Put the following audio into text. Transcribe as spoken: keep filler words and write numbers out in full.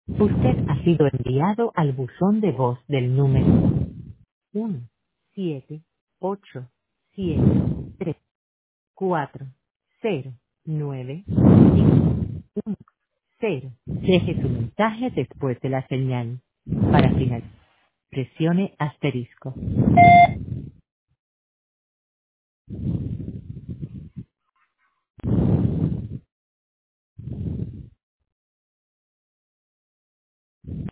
Usted ha sido enviado al buzón de voz del número uno siete ocho siete tres cuatro cero nueve cinco uno cero. Deje su mensaje después de la señal. Para finalizar, presione asterisco.